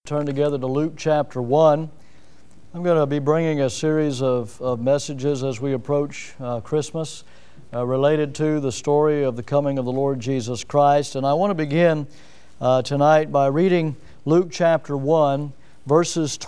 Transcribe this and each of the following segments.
Turn together to Luke chapter 1. I'm going to be bringing a series of messages as we approach Christmas related to the story of the coming of the Lord Jesus Christ. And I want to begin tonight by reading Luke chapter 1, verses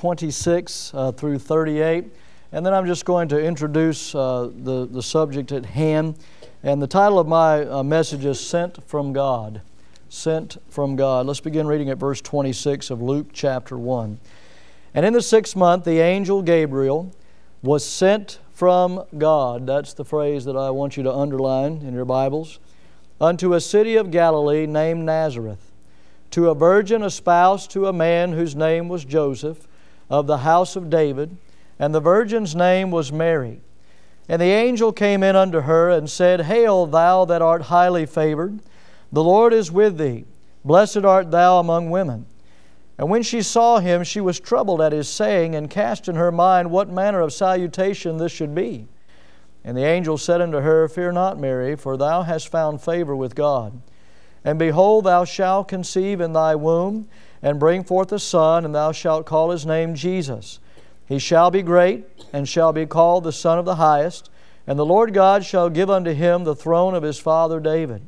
26 through 38. And then I'm just going to introduce the subject at hand. And the title of my message is Sent from God. Sent from God. Let's begin reading at verse 26 of Luke chapter 1. And in the 6th month, the angel Gabriel was sent from God. That's the phrase that I want you to underline in your Bibles. Unto a city of Galilee named Nazareth, to a virgin espoused to a man whose name was Joseph, of the house of David, and the virgin's name was Mary. And the angel came in unto her and said, Hail, thou that art highly favored, the Lord is with thee. Blessed art thou among women. And when she saw him, she was troubled at his saying, and cast in her mind what manner of salutation this should be. And the angel said unto her, Fear not, Mary, for thou hast found favor with God. And behold, thou shalt conceive in thy womb, and bring forth a son, and thou shalt call his name Jesus. He shall be great, and shall be called the Son of the Highest. And the Lord God shall give unto him the throne of his father David.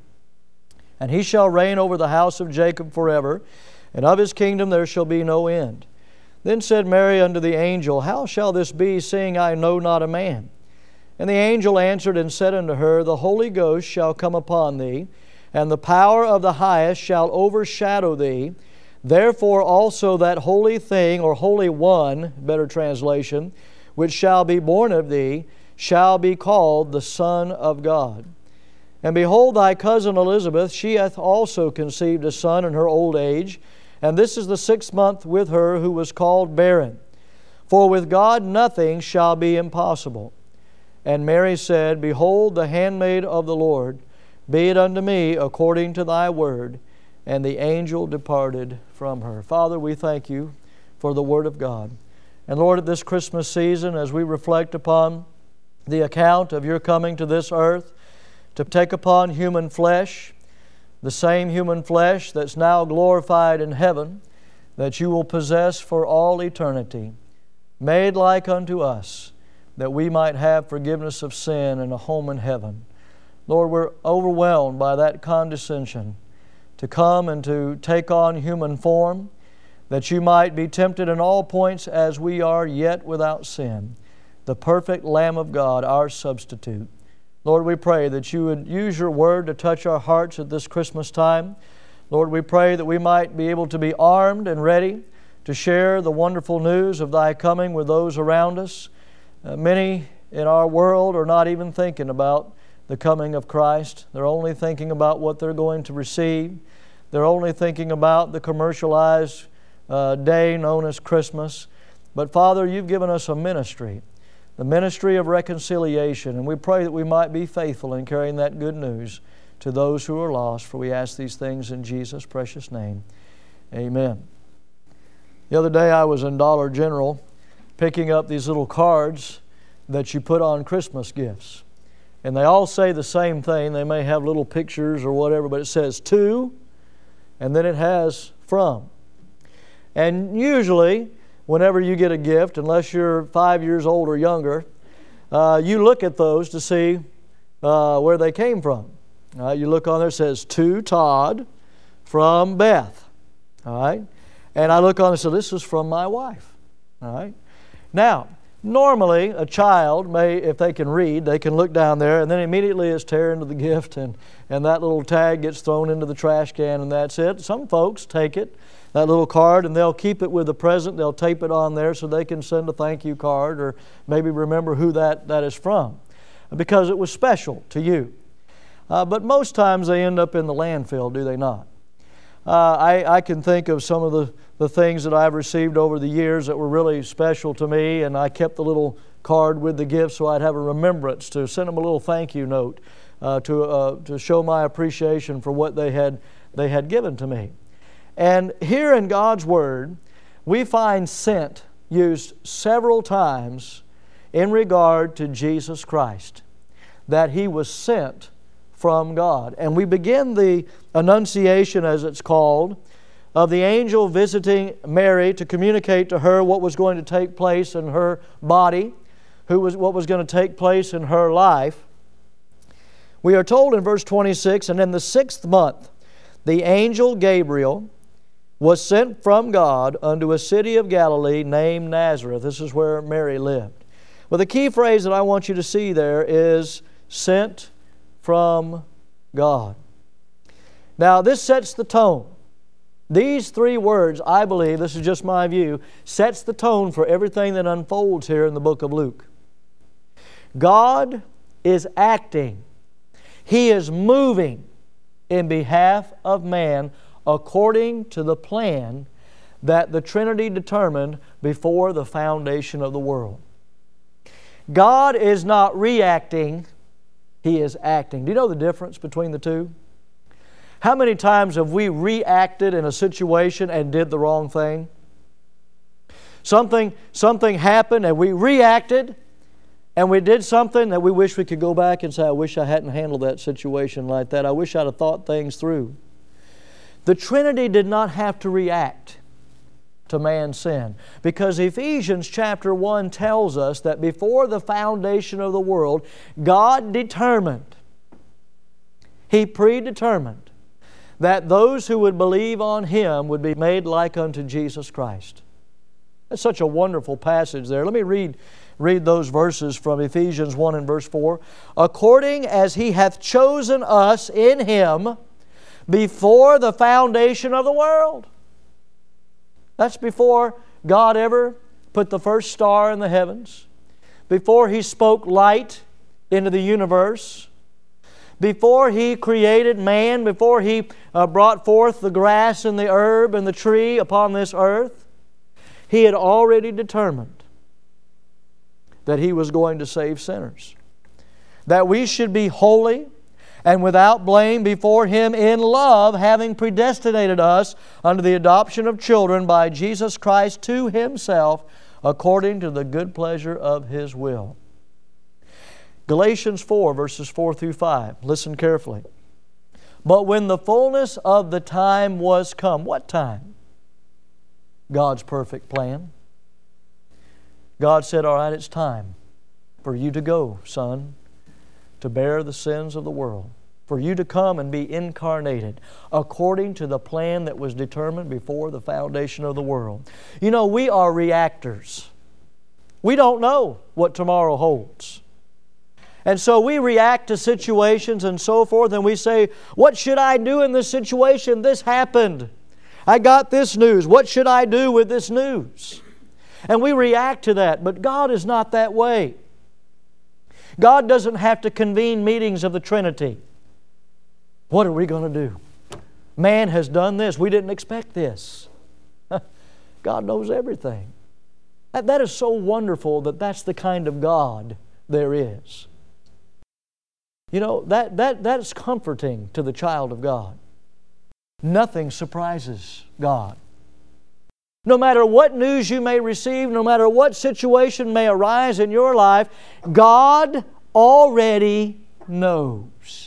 And he shall reign over the house of Jacob forever, and of his kingdom there shall be no end. Then said Mary unto the angel, How shall this be, seeing I know not a man? And the angel answered and said unto her, The Holy Ghost shall come upon thee, and the power of the highest shall overshadow thee. Therefore also that holy thing, or holy one, better translation, which shall be born of thee, shall be called the Son of God. And behold, thy cousin Elizabeth, she hath also conceived a son in her old age, and this is the 6th month with her who was called barren. For with God nothing shall be impossible. And Mary said, Behold, the handmaid of the Lord, be it unto me according to thy word. And the angel departed from her. Father, we thank you for the word of God. And Lord, at this Christmas season, as we reflect upon the account of your coming to this earth, to take upon human flesh, the same human flesh that's now glorified in heaven, that you will possess for all eternity, made like unto us, that we might have forgiveness of sin and a home in heaven. Lord, we're overwhelmed by that condescension to come and to take on human form, that you might be tempted in all points as we are, yet without sin. The perfect Lamb of God, our substitute. Lord, we pray that you would use your word to touch our hearts at this Christmas time. Lord, we pray that we might be able to be armed and ready to share the wonderful news of thy coming with those around us. Many in our world are not even thinking about the coming of Christ. They're only thinking about what they're going to receive. They're only thinking about the commercialized day known as Christmas. But Father, you've given us a ministry, the ministry of reconciliation, and we pray that we might be faithful in carrying that good news to those who are lost, for we ask these things in Jesus' precious name. Amen. The other day I was in Dollar General picking up these little cards that you put on Christmas gifts. And they all say the same thing. They may have little pictures or whatever, but it says to, and then it has from. And usually, whenever you get a gift, unless you're 5 years old or younger, you look at those to see where they came from. You look on there, it says, to Todd from Beth. All right? And I look on and say, this is from my wife. All right? Now, normally a child may, if they can read, they can look down there and then immediately is tear into the gift and that little tag gets thrown into the trash can and that's it. Some folks take it, that little card, and they'll keep it with the present. They'll tape it on there so they can send a thank you card or maybe remember who that is from because it was special to you. But most times they end up in the landfill, do they not? I can think of some of the things that I've received over the years that were really special to me, and I kept the little card with the gift so I'd have a remembrance to send them a little thank you note to show my appreciation for what they had given to me. And here in God's Word, we find sent used several times in regard to Jesus Christ, that He was sent from God. And we begin the Annunciation, as it's called, of the angel visiting Mary to communicate to her what was going to take place in her body, what was going to take place in her life, we are told in verse 26, and in the 6th month, the angel Gabriel was sent from God unto a city of Galilee named Nazareth. This is where Mary lived. Well, the key phrase that I want you to see there is sent from God. Now, this sets the tone. These 3 words, I believe, this is just my view, sets the tone for everything that unfolds here in the book of Luke. God is acting. He is moving in behalf of man according to the plan that the Trinity determined before the foundation of the world. God is not reacting, He is acting. Do you know the difference between the two? How many times have we reacted in a situation and did the wrong thing? Something happened and we reacted and we did something that we wish we could go back and say, I wish I hadn't handled that situation like that. I wish I'd have thought things through. The Trinity did not have to react to man's sin, because Ephesians chapter 1 tells us that before the foundation of the world, God determined, He predetermined, that those who would believe on Him would be made like unto Jesus Christ. That's such a wonderful passage there. Let me read those verses from Ephesians 1 and verse 4. According as He hath chosen us in Him before the foundation of the world. That's before God ever put the first star in the heavens, before He spoke light into the universe, before He created man, before He brought forth the grass and the herb and the tree upon this earth. He had already determined that He was going to save sinners, that we should be holy and without blame before Him in love, having predestinated us unto the adoption of children by Jesus Christ to Himself, according to the good pleasure of His will. Galatians 4, verses 4 through 5. Listen carefully. But when the fullness of the time was come, what time? God's perfect plan. God said, all right, it's time for you to go, son, to bear the sins of the world, for you to come and be incarnated according to the plan that was determined before the foundation of the world. You know, we are reactors. We don't know what tomorrow holds. And so we react to situations and so forth, and we say, what should I do in this situation? This happened. I got this news. What should I do with this news? And we react to that, but God is not that way. God doesn't have to convene meetings of the Trinity. What are we going to do? Man has done this. We didn't expect this. God knows everything. That is so wonderful that that's the kind of God there is. You know, that's comforting to the child of God. Nothing surprises God. No matter what news you may receive, no matter what situation may arise in your life, God already knows.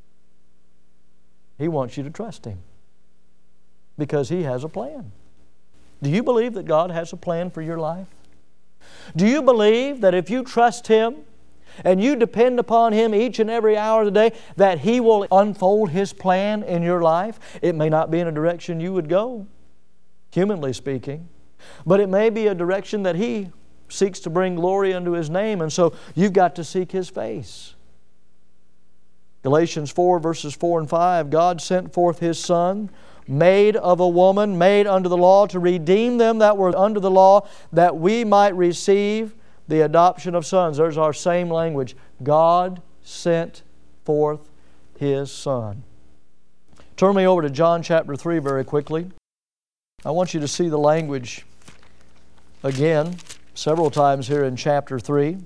He wants you to trust Him because He has a plan. Do you believe that God has a plan for your life? Do you believe that if you trust Him and you depend upon Him each and every hour of the day, that He will unfold His plan in your life? It may not be in a direction you would go, humanly speaking, but it may be a direction that He seeks to bring glory unto His name, and so you've got to seek His face. Galatians 4, verses 4 and 5, God sent forth His Son, made of a woman, made under the law, to redeem them that were under the law, that we might receive the adoption of sons. There's our same language. God sent forth His Son. Turn me over to John chapter 3 very quickly. I want you to see the language again several times here in chapter 3.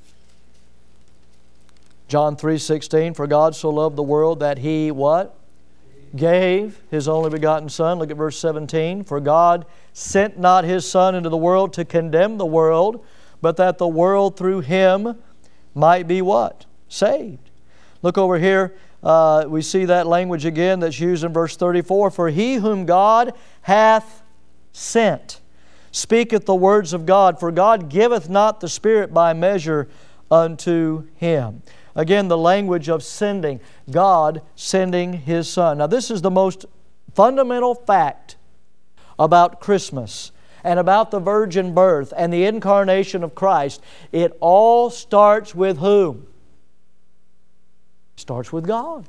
John 3:16, for God so loved the world that He, what? Gave His only begotten Son. Look at verse 17. For God sent not His Son into the world to condemn the world, but that the world through Him might be what? Saved. Look over here we see that language again that's used in verse 34. For he whom God hath sent speaketh the words of God, for God giveth not the Spirit by measure unto him. Again, the language of sending, God sending His Son. Now this is the most fundamental fact about Christmas and about the virgin birth and the incarnation of Christ. It all starts with whom? It starts with God.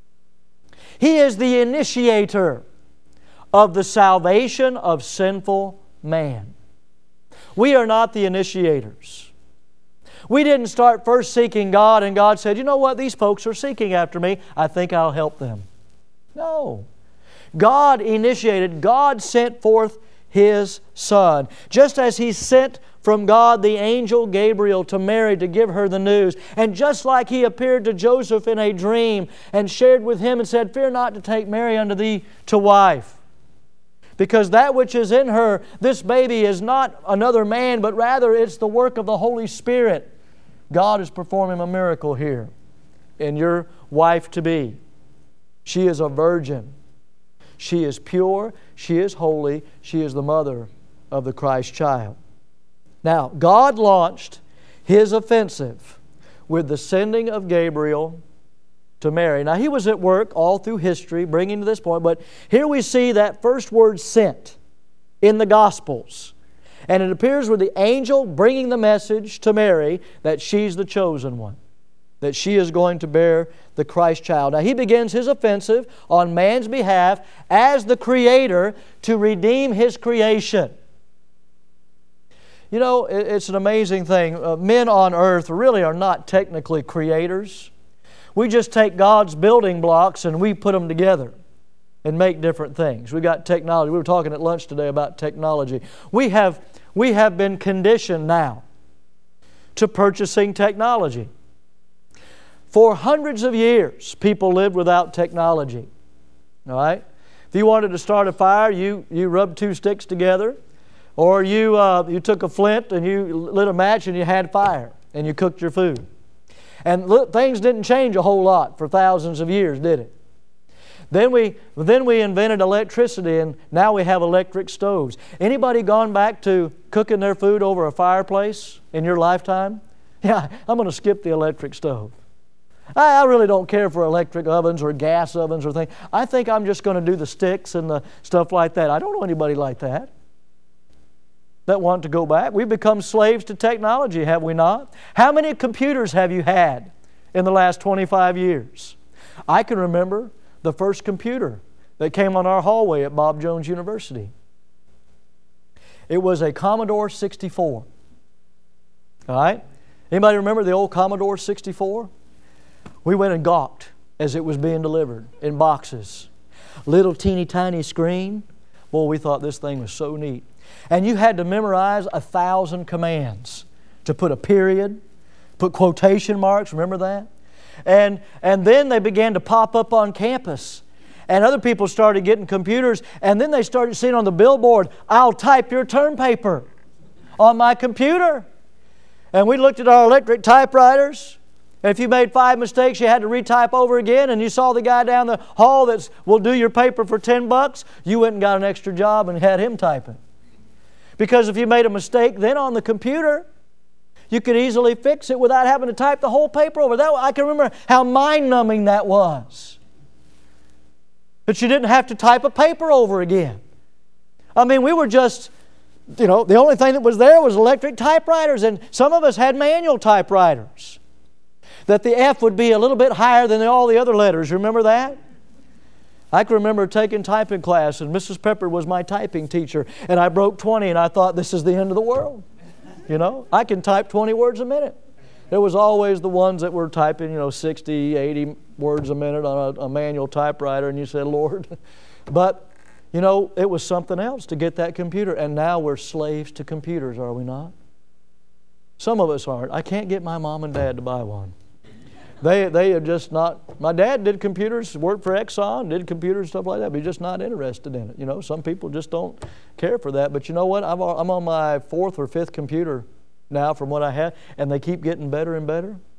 He is the initiator of the salvation of sinful man. We are not the initiators. We didn't start first seeking God and God said, you know what, these folks are seeking after me. I think I'll help them. No. God initiated, God sent forth His Son. Just as He sent from God the angel Gabriel to Mary to give her the news. And just like He appeared to Joseph in a dream and shared with him and said, fear not to take Mary unto thee to wife. Because that which is in her, this baby, is not another man, but rather it's the work of the Holy Spirit. God is performing a miracle here in your wife-to-be. She is a virgin. She is pure. She is holy. She is the mother of the Christ child. Now, God launched His offensive with the sending of Gabriel to Mary. Now, He was at work all through history, bringing to this point, but here we see that first word sent in the Gospels. And it appears with the angel bringing the message to Mary that she's the chosen one, that she is going to bear the Christ child. Now, He begins His offensive on man's behalf as the Creator to redeem His creation. You know, it's an amazing thing. Men on earth really are not technically creators. We just take God's building blocks and we put them together and make different things. We've got technology. We were talking at lunch today about technology. We have been conditioned now to purchasing technology. For hundreds of years, people lived without technology. All right? If you wanted to start a fire, you rubbed two sticks together, or you took a flint and you lit a match and you had fire and you cooked your food. And things didn't change a whole lot for thousands of years, did it? Then we invented electricity, and now we have electric stoves. Anybody gone back to cooking their food over a fireplace in your lifetime? Yeah, I'm going to skip the electric stove. I really don't care for electric ovens or gas ovens or things. I think I'm just going to do the sticks and the stuff like that. I don't know anybody like that want to go back. We've become slaves to technology, have we not? How many computers have you had in the last 25 years? I can remember the first computer that came on our hallway at Bob Jones University. It was a Commodore 64. All right? Anybody remember the old Commodore 64? We went and gawked as it was being delivered in boxes. Little teeny tiny screen. Boy, we thought this thing was so neat. And you had to memorize 1,000 commands to put a period, put quotation marks, remember that? And then they began to pop up on campus. And other people started getting computers, and then they started seeing on the billboard, I'll type your term paper on my computer. And we looked at our electric typewriters. And if you made 5 mistakes, you had to retype over again, and you saw the guy down the hall that will do your paper for $10, you went and got an extra job and had him typing. Because if you made a mistake then on the computer, you could easily fix it without having to type the whole paper over. I can remember how mind-numbing that was. But you didn't have to type a paper over again. I mean, we were just, the only thing that was there was electric typewriters, and some of us had manual typewriters. That the F would be a little bit higher than all the other letters. Remember that? I can remember taking typing class, and Mrs. Pepper was my typing teacher, and I broke 20, and I thought, this is the end of the world. I can type 20 words a minute. There was always the ones that were typing, 60, 80 words a minute on a manual typewriter, and you said, Lord. But, it was something else to get that computer, and now we're slaves to computers, are we not? Some of us aren't. I can't get my mom and dad to buy one. They are just not. My dad did computers, worked for Exxon, did computers, stuff like that, but he's just not interested in it. Some people just don't care for that. But you know what? I'm on my 4th or 5th computer now from what I had, and they keep getting better and better.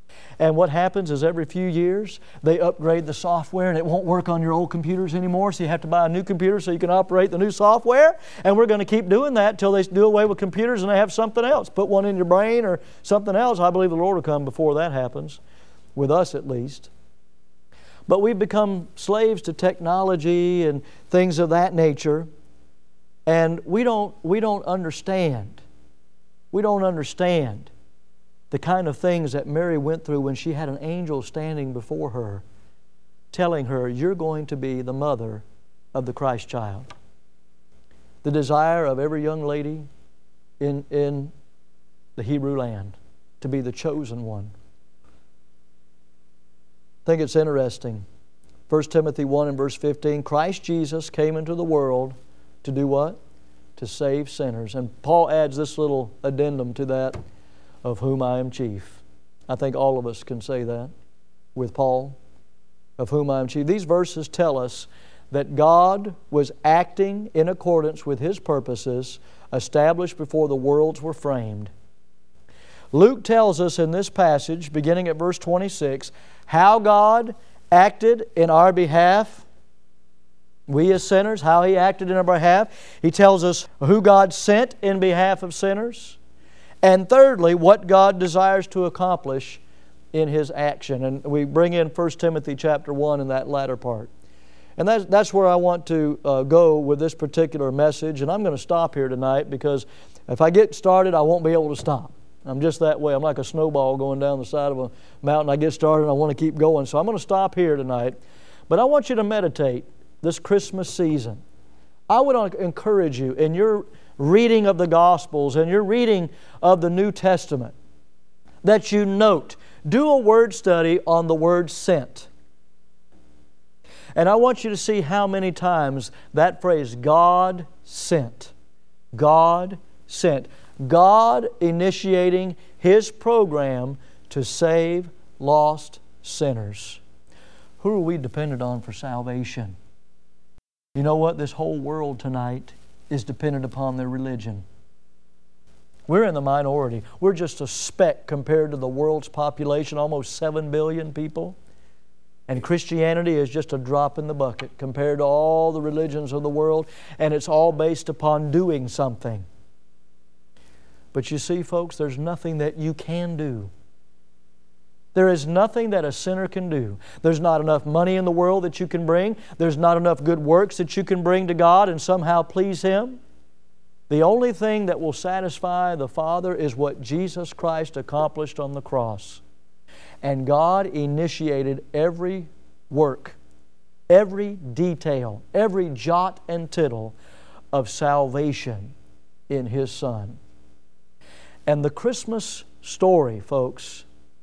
And what happens is every few years they upgrade the software and it won't work on your old computers anymore, so you have to buy a new computer so you can operate the new software. And we're going to keep doing that until they do away with computers and they have something else. Put one in your brain or something else. I believe the Lord will come before that happens, with us at least. But we've become slaves to technology and things of that nature, and we don't understand. We don't understand the kind of things that Mary went through when she had an angel standing before her telling her, you're going to be the mother of the Christ child. The desire of every young lady in the Hebrew land to be the chosen one. I think it's interesting. 1 Timothy 1 and verse 15, Christ Jesus came into the world to do what? To save sinners. And Paul adds this little addendum to that, of whom I am chief. I think all of us can say that with Paul, of whom I am chief. These verses tell us that God was acting in accordance with His purposes established before the worlds were framed. Luke tells us in this passage, beginning at verse 26, how God acted in our behalf. We as sinners, how He acted in our behalf. He tells us who God sent in behalf of sinners. And thirdly, what God desires to accomplish in His action. And we bring in 1 Timothy chapter 1 in that latter part. And that's where I want to go with this particular message. And I'm going to stop here tonight because if I get started, I won't be able to stop. I'm just that way. I'm like a snowball going down the side of a mountain. I get started and I want to keep going. So I'm going to stop here tonight. But I want you to meditate this Christmas season. I would encourage you in your reading of the Gospels and your reading of the New Testament that you note, do a word study on the word sent. And I want you to see how many times that phrase, God sent. God sent. God initiating His program to save lost sinners. Who are we dependent on for salvation? You know what? This whole world tonight is dependent upon their religion. We're in the minority. We're just a speck compared to the world's population, almost 7 billion people. And Christianity is just a drop in the bucket compared to all the religions of the world, and it's all based upon doing something. But you see, folks, there's nothing that you can do. There is nothing that a sinner can do. There's not enough money in the world that you can bring. There's not enough good works that you can bring to God and somehow please Him. The only thing that will satisfy the Father is what Jesus Christ accomplished on the cross. And God initiated every work, every detail, every jot and tittle of salvation in His Son. And the Christmas story, folks,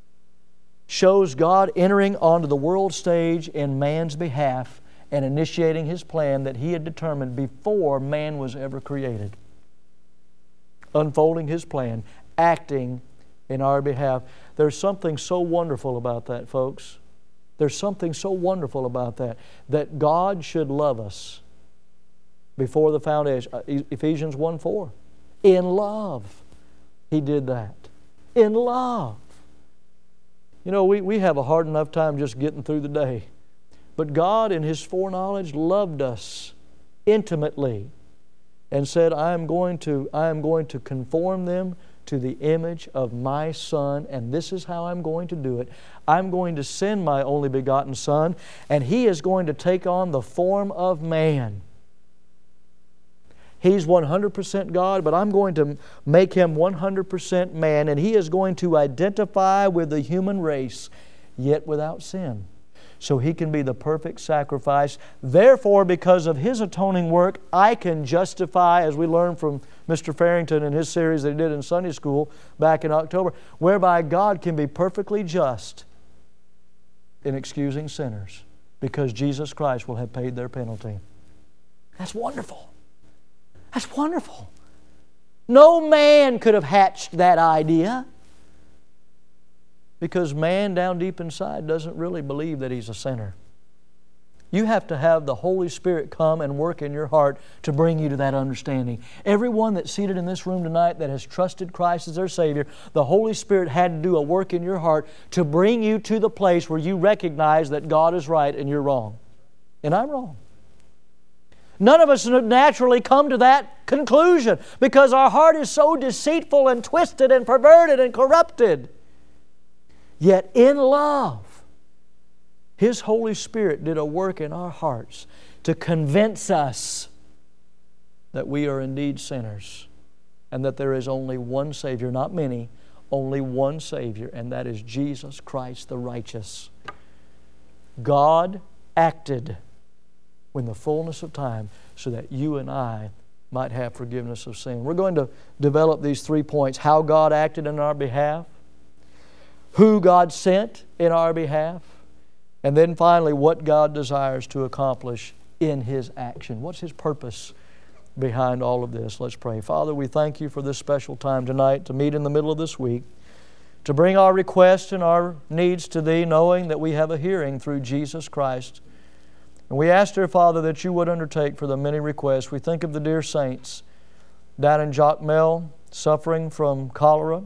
shows God entering onto the world stage in man's behalf and initiating His plan that He had determined before man was ever created. Unfolding His plan, acting in our behalf. There's something so wonderful about that, folks. There's something so wonderful about that God should love us before the foundation. Ephesians 1:4. In love, He did that. In love. You know, we have a hard enough time just getting through the day. But God, in His foreknowledge, loved us intimately and said, I am going to conform them to the image of my Son, and this is how I'm going to do it. I'm going to send my only begotten Son, and He is going to take on the form of man. He's 100% God, but I'm going to make Him 100% man, and He is going to identify with the human race, yet without sin, so He can be the perfect sacrifice. Therefore, because of His atoning work, I can justify, as we learned from Mr. Farrington in his series that he did in Sunday school back in October, whereby God can be perfectly just in excusing sinners because Jesus Christ will have paid their penalty. That's wonderful. That's wonderful. No man could have hatched that idea because man down deep inside doesn't really believe that he's a sinner. You have to have the Holy Spirit come and work in your heart to bring you to that understanding. Everyone that's seated in this room tonight that has trusted Christ as their Savior, the Holy Spirit had to do a work in your heart to bring you to the place where you recognize that God is right and you're wrong. And I'm wrong. None of us naturally come to that conclusion because our heart is so deceitful and twisted and perverted and corrupted. Yet in love, His Holy Spirit did a work in our hearts to convince us that we are indeed sinners and that there is only one Savior, not many, only one Savior, and that is Jesus Christ the righteous. God acted when the fullness of time so that you and I might have forgiveness of sin. We're going to develop these 3 points: how God acted in our behalf, who God sent in our behalf, and then finally what God desires to accomplish in His action. What's His purpose behind all of this? Let's pray. Father, we thank You for this special time tonight to meet in the middle of this week, to bring our requests and our needs to Thee, knowing that we have a hearing through Jesus Christ. And we ask, dear Father, that You would undertake for the many requests. We think of the dear saints down in Jacmel suffering from cholera.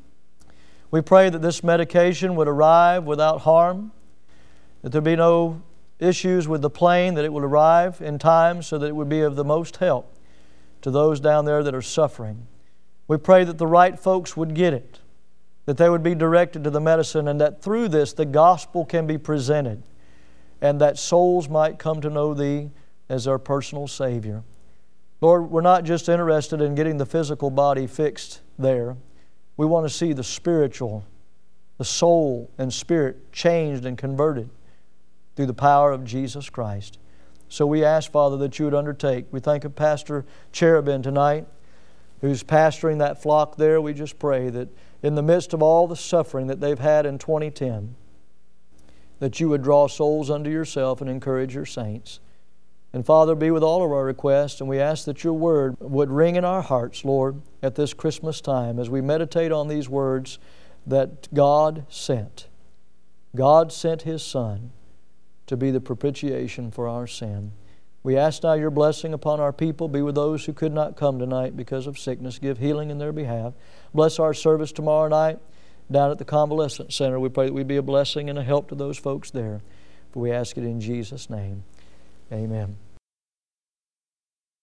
We pray that this medication would arrive without harm, that there be no issues with the plane, that it would arrive in time so that it would be of the most help to those down there that are suffering. We pray that the right folks would get it, that they would be directed to the medicine, and that through this the gospel can be presented, and that souls might come to know Thee as their personal Savior. Lord, we're not just interested in getting the physical body fixed there. We want to see the spiritual, the soul and spirit changed and converted through the power of Jesus Christ. So we ask, Father, that You would undertake. We think of Pastor Cherubin tonight, who's pastoring that flock there. We just pray that in the midst of all the suffering that they've had in 2010, that You would draw souls unto Yourself and encourage Your saints. And Father, be with all of our requests, and we ask that Your Word would ring in our hearts, Lord, at this Christmas time as we meditate on these words that God sent. God sent His Son to be the propitiation for our sin. We ask now Your blessing upon our people. Be with those who could not come tonight because of sickness. Give healing in their behalf. Bless our service tomorrow night down at the Convalescent Center. We pray that we be a blessing and a help to those folks there. For we ask it in Jesus' name. Amen.